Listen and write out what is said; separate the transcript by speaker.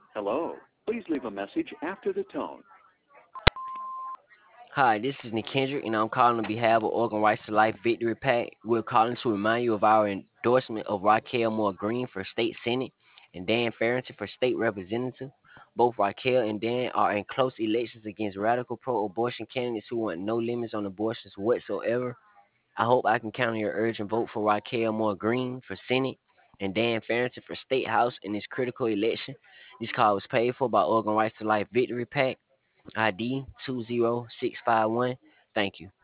Speaker 1: Hello. Please leave a message after the tone.
Speaker 2: Hi, this is Nick Kendrick, and I'm calling on behalf of Organ Rights to Life Victory Pack. We're calling to remind you of our endorsement of Raquel Moore Green for State Senate and Dan Farrington for State Representative. Both Raquel and Dan are in close elections against radical pro-abortion candidates who want no limits on abortions whatsoever. I hope I can count on your urgent vote for Raquel Moore Green for Senate and Dan Farrington for State House in this critical election. This call was paid for by Organ Rights to Life Victory Pack. ID 20651. Thank you.